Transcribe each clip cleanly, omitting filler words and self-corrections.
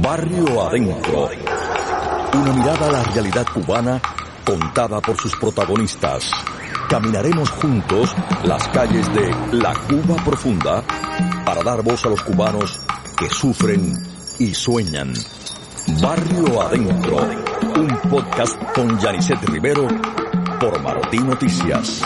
Barrio Adentro. Una mirada a la realidad cubana contada por sus protagonistas. Caminaremos juntos las calles de la Cuba profunda para dar voz a los cubanos que sufren y sueñan. Barrio Adentro, un podcast con Yanisset Rivero por Martí Noticias.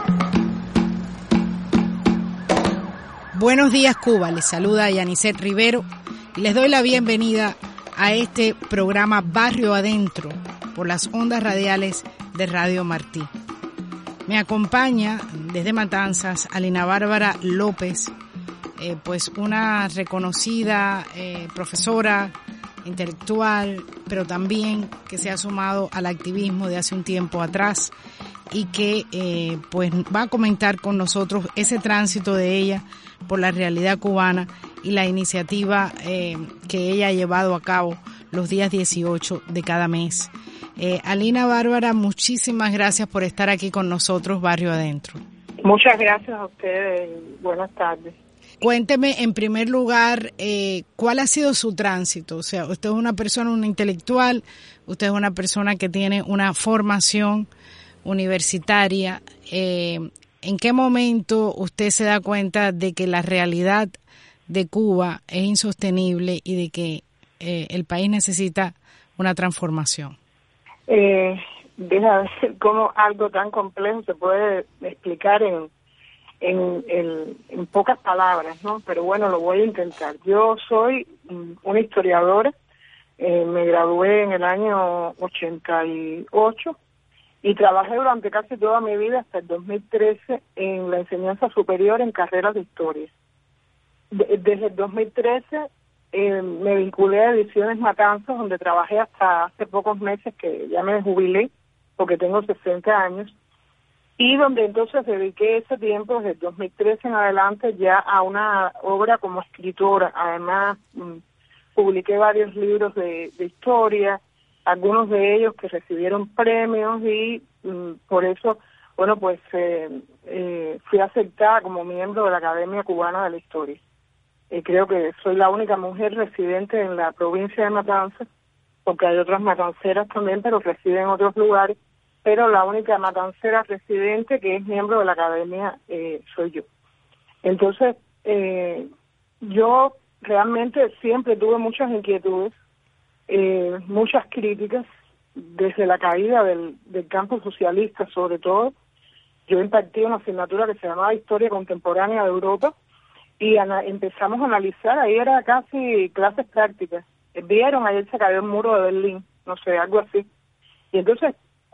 Buenos días, Cuba. Les saluda Yanisset Rivero y les doy la bienvenida a este programa Barrio Adentro por las ondas radiales de Radio Martí. Me acompaña desde Matanzas Alina Bárbara López, pues una reconocida profesora intelectual, pero también que se ha sumado al activismo de hace un tiempo atrás y que pues va a comentar con nosotros ese tránsito de ella por la realidad cubana y la iniciativa que ella ha llevado a cabo los días 18 de cada mes. Alina Bárbara, muchísimas gracias por estar aquí con nosotros, Barrio Adentro. Muchas gracias a ustedes y buenas tardes. Cuénteme, en primer lugar, ¿cuál ha sido su tránsito? O sea, usted es una persona, una intelectual, usted es una persona que tiene una formación universitaria. ¿En qué momento usted se da cuenta de que la realidad de Cuba es insostenible y de que el país necesita una transformación? Deja ver cómo algo tan complejo se puede explicar en pocas palabras, ¿no? Pero bueno, lo voy a intentar. Yo soy una historiadora, me gradué en el año 88 y trabajé durante casi toda mi vida hasta el 2013 en la enseñanza superior en carreras de historia. Desde el 2013 me vinculé a Ediciones Matanzas, donde trabajé hasta hace pocos meses que ya me jubilé, porque tengo 60 años, y donde entonces dediqué ese tiempo, desde el 2013 en adelante, ya a una obra como escritora. Además, publiqué varios libros de historia, algunos de ellos que recibieron premios y por eso, bueno, pues fui aceptada como miembro de la Academia Cubana de la Historia. Creo que soy la única mujer residente en la provincia de Matanzas, porque hay otras matanceras también, pero residen en otros lugares, pero la única matancera residente que es miembro de la Academia soy yo. Entonces, yo realmente siempre tuve muchas inquietudes, muchas críticas, desde la caída del campo socialista sobre todo. Yo impartí una asignatura que se llamaba Historia Contemporánea de Europa y empezamos a analizar, ahí era casi clases prácticas. Vieron, ayer se cayó el muro de Berlín, no sé, algo así. Y entonces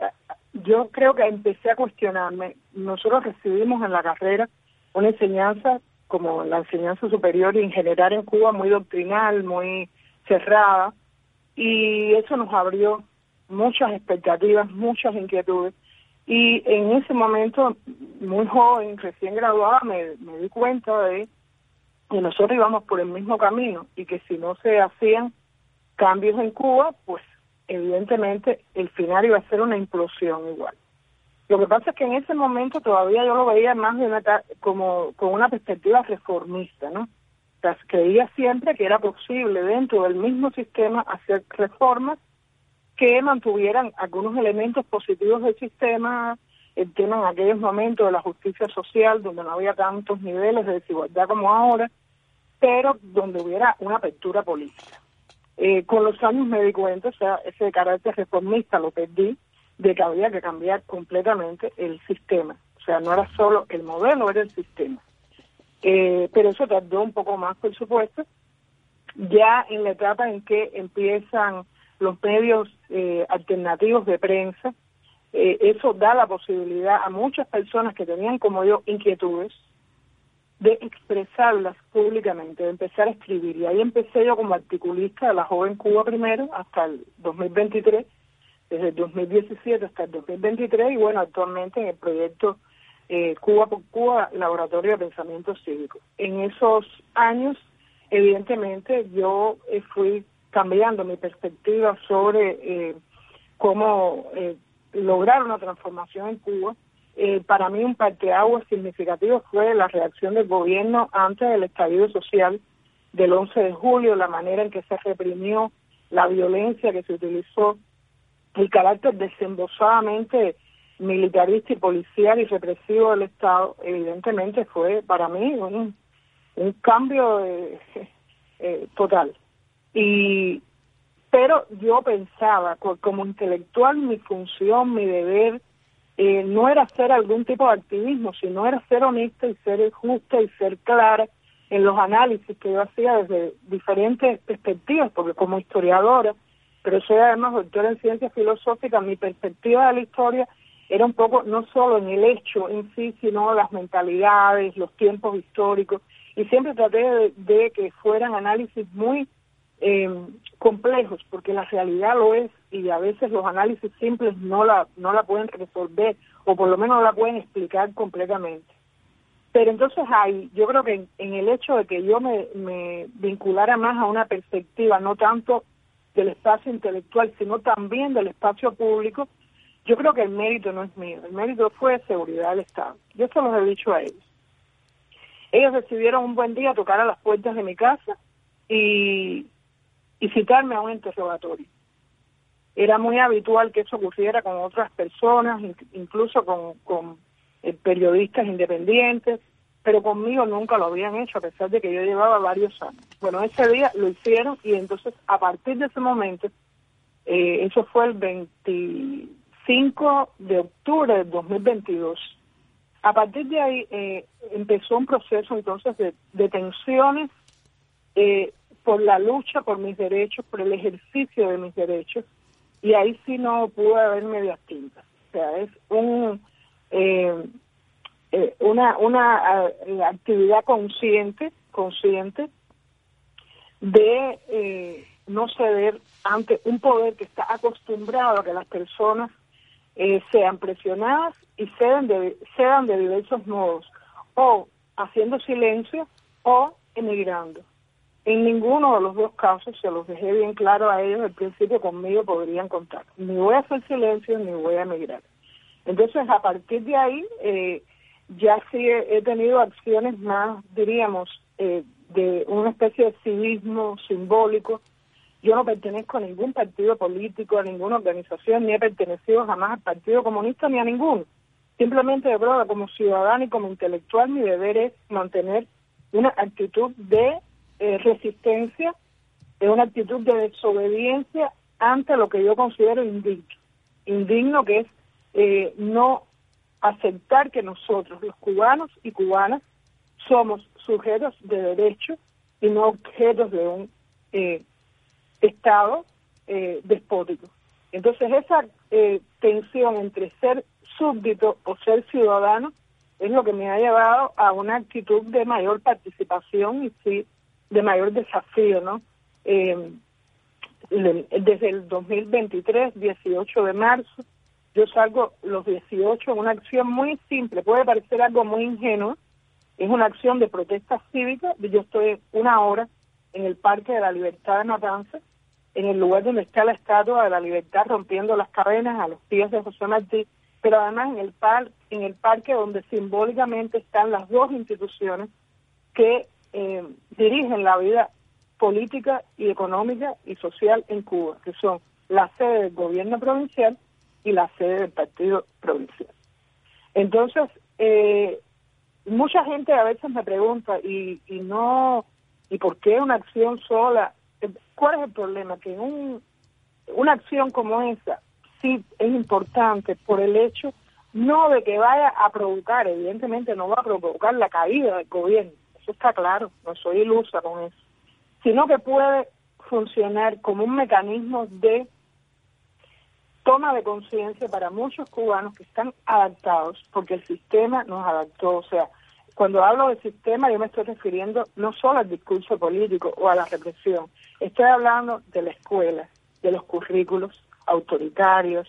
yo creo que empecé a cuestionarme. Nosotros recibimos en la carrera una enseñanza, como la enseñanza superior y en general en Cuba, muy doctrinal, muy cerrada, y eso nos abrió muchas expectativas, muchas inquietudes. Y en ese momento, muy joven, recién graduada, me di cuenta de que nosotros íbamos por el mismo camino y que si no se hacían cambios en Cuba, pues evidentemente el final iba a ser una implosión igual. Lo que pasa es que en ese momento todavía yo lo veía más de como con una perspectiva reformista, ¿no? O sea, creía siempre que era posible dentro del mismo sistema hacer reformas que mantuvieran algunos elementos positivos del sistema, el tema en aquellos momentos de la justicia social, donde no había tantos niveles de desigualdad como ahora, pero donde hubiera una apertura política. Con los años me di cuenta, o sea, ese carácter reformista lo perdí, de que había que cambiar completamente el sistema. O sea, no era solo el modelo, era el sistema. Pero eso tardó un poco más, por supuesto. Ya en la etapa en que empiezan los medios alternativos de prensa, eso da la posibilidad a muchas personas que tenían como yo inquietudes de expresarlas públicamente, de empezar a escribir. Y ahí empecé yo como articulista de la Joven Cuba primero hasta el 2023, desde el 2017 hasta el 2023, y bueno, actualmente en el proyecto Cuba por Cuba, Laboratorio de Pensamiento Cívico. En esos años, evidentemente, yo fui cambiando mi perspectiva sobre cómo lograr una transformación en Cuba. Para mí un parteaguas significativo fue la reacción del gobierno antes del estallido social del 11 de julio, la manera en que se reprimió, la violencia que se utilizó, el carácter desembosadamente militarista y policial y represivo del Estado, evidentemente fue para mí un cambio total. Pero yo pensaba, como intelectual, mi función, mi deber, no era hacer algún tipo de activismo, sino era ser honesta y ser justa y ser clara en los análisis que yo hacía desde diferentes perspectivas, porque como historiadora, pero soy además doctora en ciencias filosóficas, mi perspectiva de la historia era un poco no solo en el hecho en sí, sino las mentalidades, los tiempos históricos, y siempre traté de que fueran análisis muy complejos, porque la realidad lo es, y a veces los análisis simples no la pueden resolver, o por lo menos no la pueden explicar completamente. Pero entonces yo creo que en el hecho de que yo me vinculara más a una perspectiva, no tanto del espacio intelectual, sino también del espacio público, yo creo que el mérito no es mío, el mérito fue de seguridad del Estado. Yo se los he dicho a ellos. Ellos decidieron un buen día tocar a las puertas de mi casa y citarme a un interrogatorio. Era muy habitual que eso ocurriera con otras personas, incluso con periodistas independientes, pero conmigo nunca lo habían hecho, a pesar de que yo llevaba varios años. Bueno, ese día lo hicieron y entonces a partir de ese momento, eso fue el 25 de octubre del 2022, a partir de ahí empezó un proceso entonces de tensiones por la lucha por mis derechos, por el ejercicio de mis derechos, y ahí sí no pudo haber medias tintas. O sea, es una actividad consciente de no ceder ante un poder que está acostumbrado a que las personas sean presionadas y cedan de diversos modos, o haciendo silencio o emigrando. En ninguno de los dos casos, se los dejé bien claro a ellos al principio, conmigo podrían contar. Ni voy a hacer silencio ni voy a emigrar. Entonces, a partir de ahí, ya sí he tenido acciones más, diríamos, de una especie de civismo simbólico. Yo no pertenezco a ningún partido político, a ninguna organización, ni he pertenecido jamás al Partido Comunista ni a ninguno. Simplemente, yo creo que como ciudadano y como intelectual, mi deber es mantener una actitud de resistencia, una actitud de desobediencia ante lo que yo considero indigno, que es no aceptar que nosotros, los cubanos y cubanas, somos sujetos de derecho y no objetos de un Estado despótico. Entonces esa tensión entre ser súbdito o ser ciudadano es lo que me ha llevado a una actitud de mayor participación y sí, de mayor desafío, ¿no? Desde el 2023, 18 de marzo, yo salgo los 18 en una acción muy simple, puede parecer algo muy ingenuo, es una acción de protesta cívica. Yo estoy 1 hora en el Parque de la Libertad de Matanzas, en el lugar donde está la Estatua de la Libertad rompiendo las cadenas a los pies de José Martí, pero además en el parque donde simbólicamente están las dos instituciones que dirigen la vida política y económica y social en Cuba, que son la sede del gobierno provincial y la sede del partido provincial. Entonces, mucha gente a veces me pregunta, ¿y por qué una acción sola? ¿Cuál es el problema? Que una acción como esa sí es importante por el hecho no de que vaya a provocar, evidentemente no va a provocar la caída del gobierno, eso está claro, no soy ilusa con eso, sino que puede funcionar como un mecanismo de toma de conciencia para muchos cubanos que están adaptados, porque el sistema nos adaptó. O sea, cuando hablo de sistema yo me estoy refiriendo no solo al discurso político o a la represión, estoy hablando de la escuela, de los currículos autoritarios,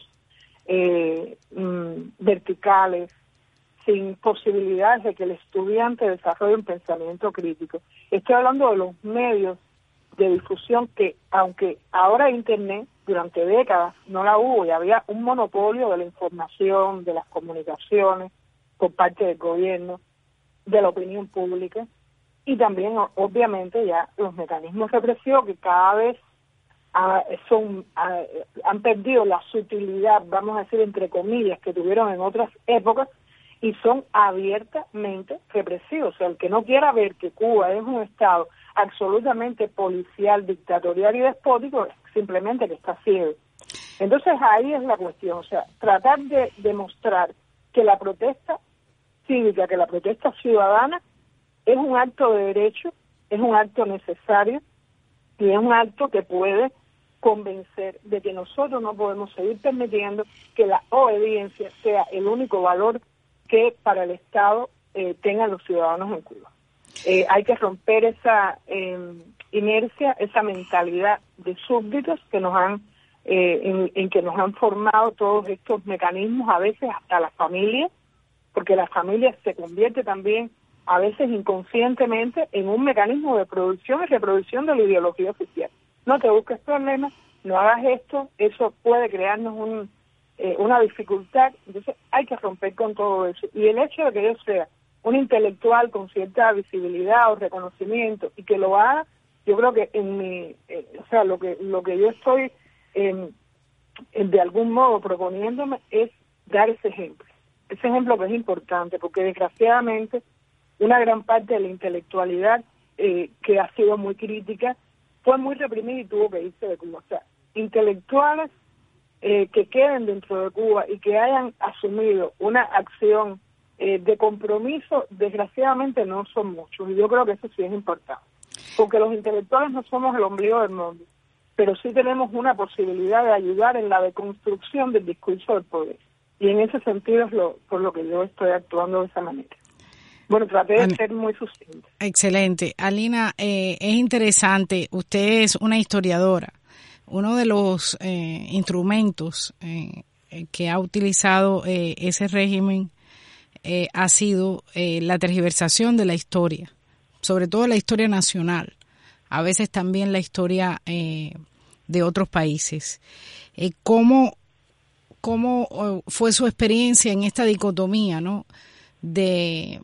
verticales, sin posibilidades de que el estudiante desarrolle un pensamiento crítico. Estoy hablando de los medios de difusión que, aunque ahora Internet, durante décadas no la hubo y había un monopolio de la información, de las comunicaciones por parte del gobierno, de la opinión pública, y también obviamente ya los mecanismos represivos que cada vez han perdido la sutilidad, vamos a decir entre comillas, que tuvieron en otras épocas, y son abiertamente represivos. O sea, el que no quiera ver que Cuba es un Estado absolutamente policial, dictatorial y despótico, simplemente que está ciego. Entonces ahí es la cuestión, o sea, tratar de demostrar que la protesta cívica, que la protesta ciudadana es un acto de derecho, es un acto necesario y es un acto que puede convencer de que nosotros no podemos seguir permitiendo que la obediencia sea el único valor que para el Estado tengan los ciudadanos en Cuba. Hay que romper esa inercia, esa mentalidad de súbditos que nos han en que nos han formado todos estos mecanismos, a veces hasta la familia, porque la familia se convierte también a veces inconscientemente en un mecanismo de producción y reproducción de la ideología oficial. No te busques problemas, no hagas esto, eso puede crearnos una dificultad. Entonces hay que romper con todo eso. Y el hecho de que yo sea un intelectual con cierta visibilidad o reconocimiento y que lo haga, yo creo que en mi, o sea, lo que yo estoy de algún modo proponiéndome es dar ese ejemplo que es importante, porque desgraciadamente una gran parte de la intelectualidad que ha sido muy crítica fue muy reprimida y tuvo que irse de Cuba. O sea, intelectuales que queden dentro de Cuba y que hayan asumido una acción de compromiso, desgraciadamente no son muchos, y yo creo que eso sí es importante, porque los intelectuales no somos el ombligo del mundo, pero sí tenemos una posibilidad de ayudar en la deconstrucción del discurso del poder, y en ese sentido es por lo que yo estoy actuando de esa manera. Bueno, traté de ser muy sucinta. Excelente. Alina, es interesante, usted es una historiadora. Uno de los instrumentos que ha utilizado ese régimen ha sido la tergiversación de la historia, sobre todo la historia nacional, a veces también la historia de otros países. ¿Cómo fue su experiencia en esta dicotomía, ¿no? De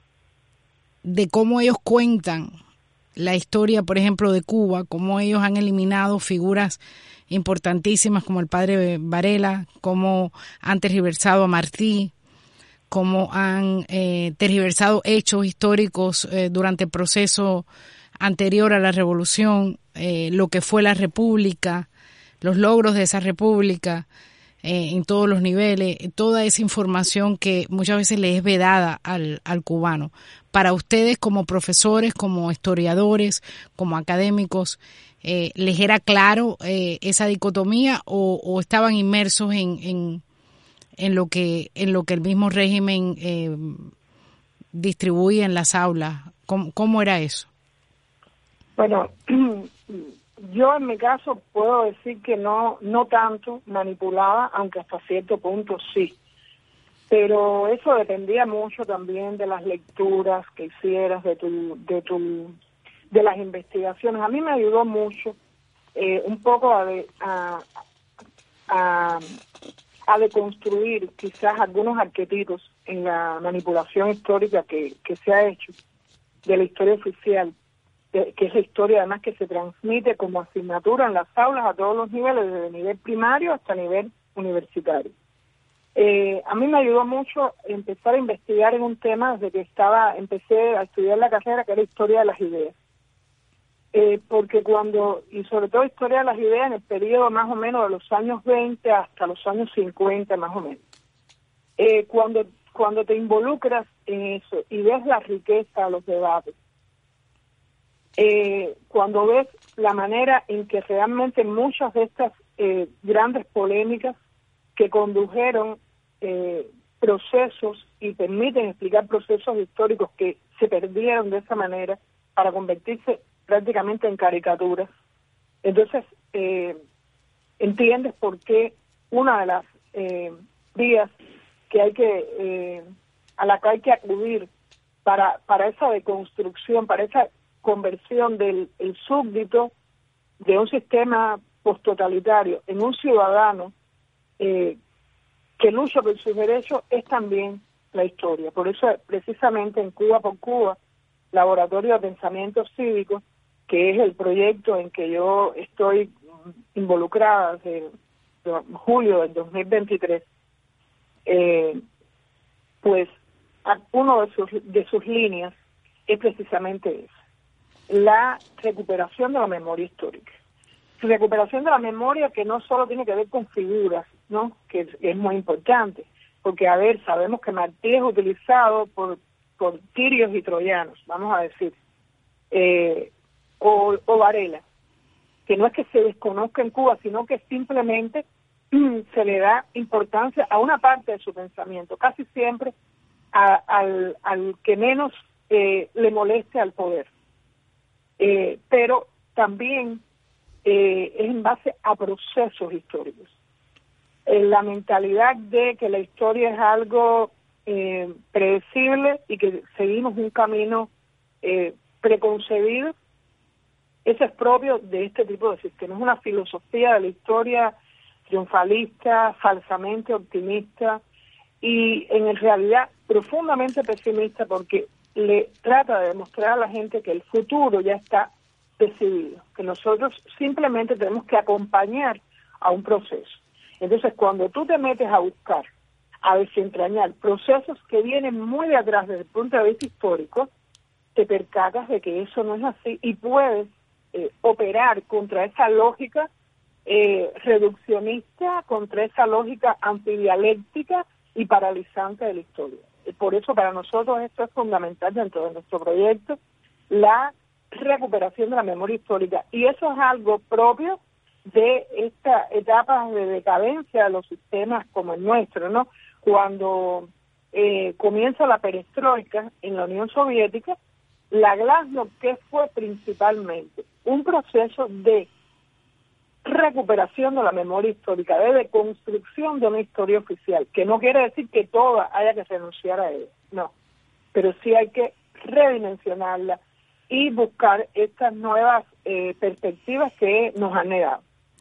cómo ellos cuentan la historia, por ejemplo, de Cuba, cómo ellos han eliminado figuras importantísimas como el padre Varela, cómo han tergiversado a Martí, cómo han tergiversado hechos históricos durante el proceso anterior a la revolución, lo que fue la república, los logros de esa república en todos los niveles, toda esa información que muchas veces le es vedada al cubano. Para ustedes como profesores, como historiadores, como académicos, ¿les era claro esa dicotomía o estaban inmersos en lo que el mismo régimen distribuye en las aulas? ¿Cómo era eso? Bueno, yo en mi caso puedo decir que no tanto manipulaba, aunque hasta cierto punto sí. Pero eso dependía mucho también de las lecturas que hicieras, de las investigaciones. A mí me ayudó mucho un poco a deconstruir quizás algunos arquetipos en la manipulación histórica que se ha hecho de la historia oficial, que es la historia además que se transmite como asignatura en las aulas a todos los niveles, desde el nivel primario hasta el nivel universitario. A mí me ayudó mucho empezar a investigar en un tema desde que empecé a estudiar la carrera, que era historia de las ideas. Porque y sobre todo historia de las ideas en el periodo más o menos de los años 20 hasta los años 50 más o menos. Cuando te involucras en eso y ves la riqueza de los debates, cuando ves la manera en que realmente muchas de estas grandes polémicas que condujeron procesos y permiten explicar procesos históricos que se perdieron de esa manera para convertirse prácticamente en caricaturas, entonces entiendes por qué una de las vías que a la que hay que acudir para esa deconstrucción, para esa conversión del súbdito de un sistema posttotalitario en un ciudadano que lucha por sus derechos, es también la historia. Por eso precisamente en Cuba por Cuba Laboratorio de Pensamiento Cívico, que es el proyecto en que yo estoy involucrada desde julio del 2023, pues uno de sus líneas es precisamente eso, la recuperación de la memoria histórica. Recuperación de la memoria que no solo tiene que ver con figuras, ¿no?, que es muy importante, porque, a ver, sabemos que Martí es utilizado por tirios y troyanos, vamos a decir, o Varela, que no es que se desconozca en Cuba, sino que simplemente se le da importancia a una parte de su pensamiento, casi siempre al que menos le moleste al poder. Pero también es en base a procesos históricos. La mentalidad de que la historia es algo predecible y que seguimos un camino preconcebido, eso es propio de este tipo de sistemas. Es una filosofía de la historia triunfalista, falsamente optimista y en realidad profundamente pesimista, porque le trata de demostrar a la gente que el futuro ya está decidido, que nosotros simplemente tenemos que acompañar a un proceso. Entonces, cuando tú te metes a buscar, a desentrañar procesos que vienen muy de atrás desde el punto de vista histórico, te percatas de que eso no es así y puedes operar contra esa lógica reduccionista, contra esa lógica antidialéctica y paralizante de la historia. Por eso para nosotros esto es fundamental dentro de nuestro proyecto, la recuperación de la memoria histórica. Y eso es algo propio de esta etapa de decadencia de los sistemas como el nuestro, ¿no? Cuando comienza la perestroika en la Unión Soviética, la Glasnost, que fue principalmente un proceso de recuperación de la memoria histórica, de deconstrucción de una historia oficial, que no quiere decir que toda haya que renunciar a ella, no, pero sí hay que redimensionarla y buscar estas nuevas perspectivas que nos han negado.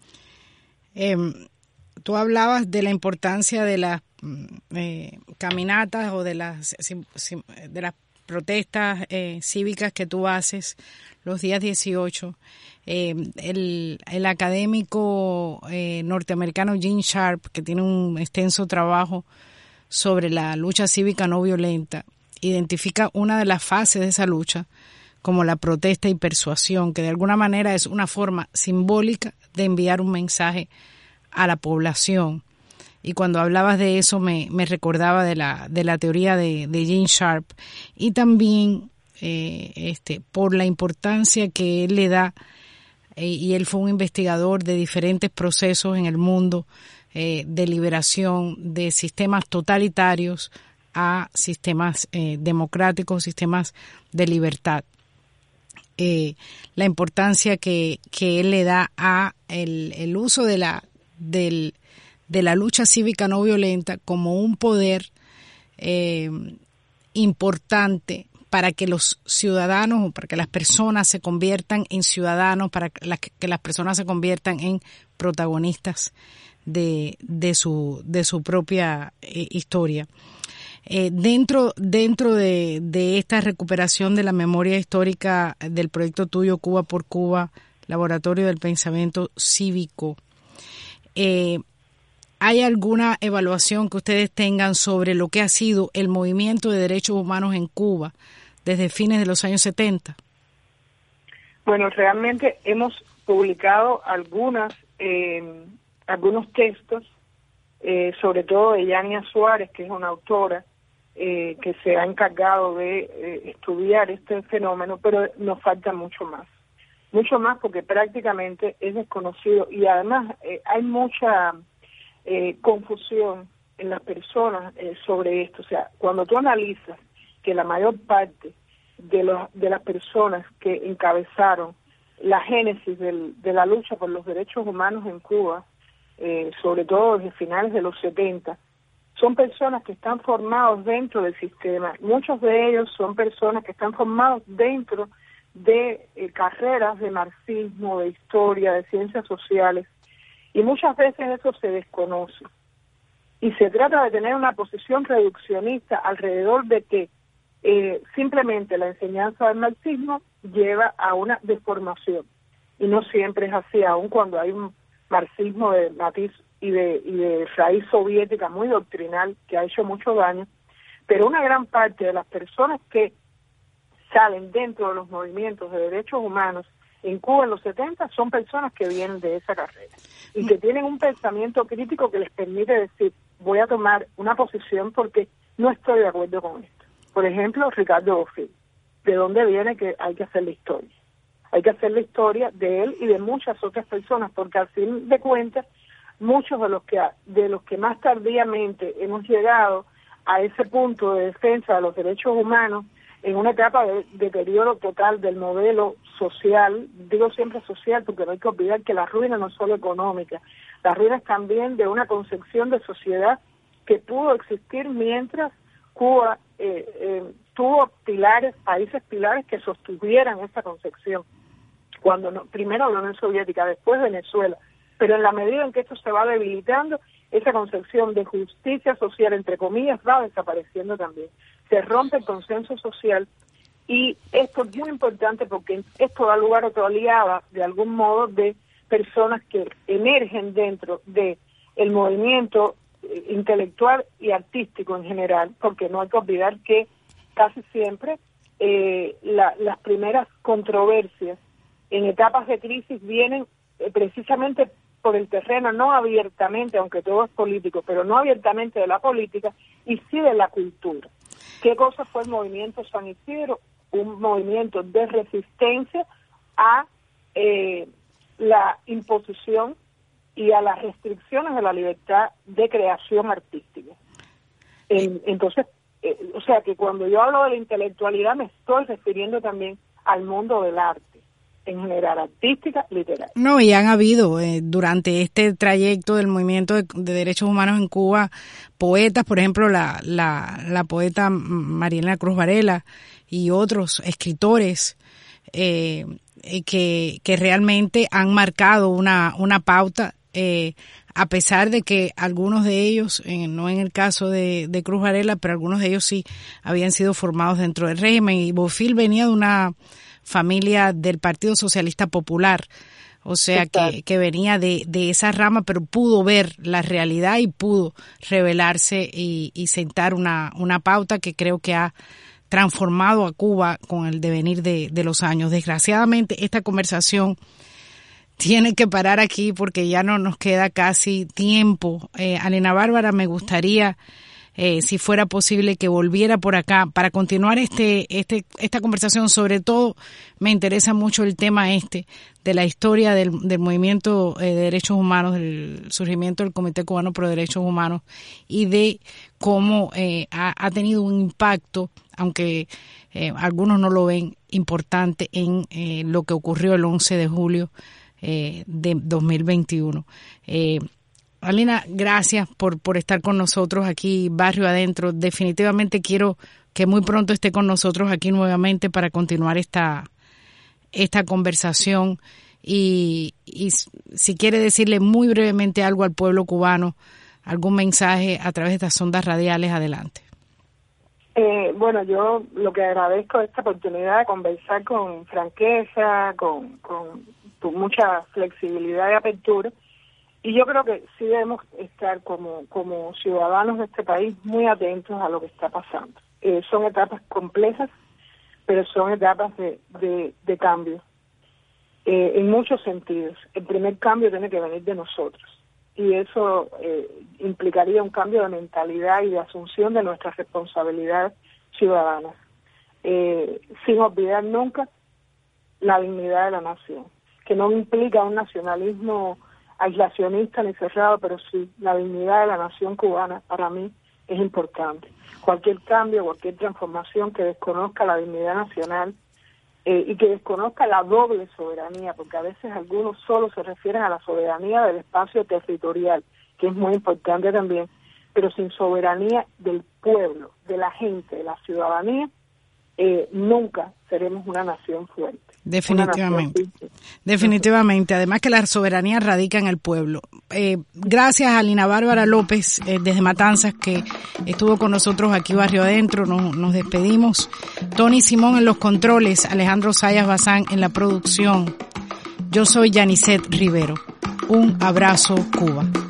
Tú hablabas de la importancia de las caminatas o de las protestas cívicas que tú haces los días 18. El académico norteamericano Gene Sharp, que tiene un extenso trabajo sobre la lucha cívica no violenta, identifica una de las fases de esa lucha como la protesta y persuasión, que de alguna manera es una forma simbólica de enviar un mensaje a la población. Y cuando hablabas de eso me recordaba de la teoría de Gene Sharp, y también por la importancia que él le da, y él fue un investigador de diferentes procesos en el mundo de liberación de sistemas totalitarios a sistemas democráticos, sistemas de libertad. La importancia que él le da a el uso de la lucha cívica no violenta como un poder importante para que los ciudadanos, o para que las personas se conviertan en ciudadanos, para que las personas se conviertan en protagonistas de su propia historia. Dentro de esta recuperación de la memoria histórica del proyecto tuyo, Cuba por Cuba, Laboratorio del Pensamiento Cívico, ¿hay alguna evaluación que ustedes tengan sobre lo que ha sido el movimiento de derechos humanos en Cuba desde fines de los años 70? Bueno, realmente hemos publicado algunos textos, sobre todo de Yania Suárez, que es una autora que se ha encargado de estudiar este fenómeno, pero nos falta mucho más porque prácticamente es desconocido y además hay mucha confusión en las personas sobre esto. O sea, cuando tú analizas que la mayor parte de las personas que encabezaron la génesis de la lucha por los derechos humanos en Cuba, sobre todo desde finales de los 70, son personas que están formados dentro del sistema. Muchos de ellos son personas que están formados dentro de carreras de marxismo, de historia, de ciencias sociales, y muchas veces eso se desconoce. Y se trata de tener una posición reduccionista alrededor de que simplemente la enseñanza del marxismo lleva a una deformación, y no siempre es así, aun cuando hay un marxismo de matiz y de raíz soviética muy doctrinal que ha hecho mucho daño, pero una gran parte de las personas que salen dentro de los movimientos de derechos humanos en Cuba en los 70 son personas que vienen de esa carrera y que tienen un pensamiento crítico que les permite decir, voy a tomar una posición porque no estoy de acuerdo con esto. Por ejemplo, Ricardo Bofill, ¿de dónde viene que hay que hacer la historia? Hay que hacer la historia de él y de muchas otras personas, porque al fin de cuentas, muchos de los que más tardíamente hemos llegado a ese punto de defensa de los derechos humanos, en una etapa de deterioro total del modelo social, digo siempre social porque no hay que olvidar que la ruina no es solo económica, la ruina es también de una concepción de sociedad que pudo existir mientras Cuba tuvo países pilares que sostuvieran esa concepción, cuando primero la Unión Soviética, después Venezuela, pero en la medida en que esto se va debilitando, esa concepción de justicia social, entre comillas, va desapareciendo también. Se rompe el consenso social y esto es muy importante porque esto da lugar a otra oleada, de algún modo, de personas que emergen dentro de el movimiento intelectual y artístico en general, porque no hay que olvidar que casi siempre las primeras controversias en etapas de crisis vienen precisamente por el terreno, no abiertamente, aunque todo es político, pero no abiertamente de la política, y sí de la cultura. ¿Qué cosa fue el movimiento San Isidro? Un movimiento de resistencia a la imposición y a las restricciones de la libertad de creación artística. Entonces, o sea que cuando yo hablo de la intelectualidad me estoy refiriendo también al mundo del arte, en general, artística, literaria. No, y han habido durante este trayecto del movimiento de derechos humanos en Cuba poetas, por ejemplo, la poeta Marielena Cruz Varela y otros escritores que realmente han marcado una pauta, a pesar de que algunos de ellos, no en el caso de Cruz Varela, pero algunos de ellos sí habían sido formados dentro del régimen, y Bofill venía de una familia del Partido Socialista Popular, o sea que venía de esa rama, pero pudo ver la realidad y pudo rebelarse y sentar una pauta que creo que ha transformado a Cuba con el devenir de los años. Desgraciadamente esta conversación tiene que parar aquí porque ya no nos queda casi tiempo. Alina Bárbara, me gustaría si fuera posible que volviera por acá para continuar esta conversación. Sobre todo me interesa mucho el tema de la historia del movimiento de derechos humanos, del surgimiento del Comité Cubano Pro Derechos Humanos, y de cómo ha tenido un impacto, aunque algunos no lo ven, importante en lo que ocurrió el 11 de julio de 2021. Alina, gracias por estar con nosotros aquí, Barrio Adentro. Definitivamente quiero que muy pronto esté con nosotros aquí nuevamente para continuar esta conversación. Y si quiere decirle muy brevemente algo al pueblo cubano, algún mensaje a través de estas ondas radiales, adelante. Bueno, yo lo que agradezco es esta oportunidad de conversar con franqueza, con mucha flexibilidad y apertura. Y yo creo que sí debemos estar como ciudadanos de este país muy atentos a lo que está pasando. Son etapas complejas, pero son etapas de cambio, en muchos sentidos. El primer cambio tiene que venir de nosotros, y eso implicaría un cambio de mentalidad y de asunción de nuestras responsabilidades ciudadanas, sin olvidar nunca la dignidad de la nación, que no implica un nacionalismo aislacionista ni cerrado, pero sí, la dignidad de la nación cubana para mí es importante. Cualquier cambio, cualquier transformación que desconozca la dignidad nacional y que desconozca la doble soberanía, porque a veces algunos solo se refieren a la soberanía del espacio territorial, que es muy importante también, pero sin soberanía del pueblo, de la gente, de la ciudadanía, nunca seremos una nación fuerte. Definitivamente. Definitivamente. Además que la soberanía radica en el pueblo. gracias a Lina Bárbara López desde Matanzas, que estuvo con nosotros aquí Barrio Adentro. Nos despedimos. Tony Simón en los controles, Alejandro Sayas Bazán en la producción. Yo soy Yanisette Rivero. Un abrazo, Cuba.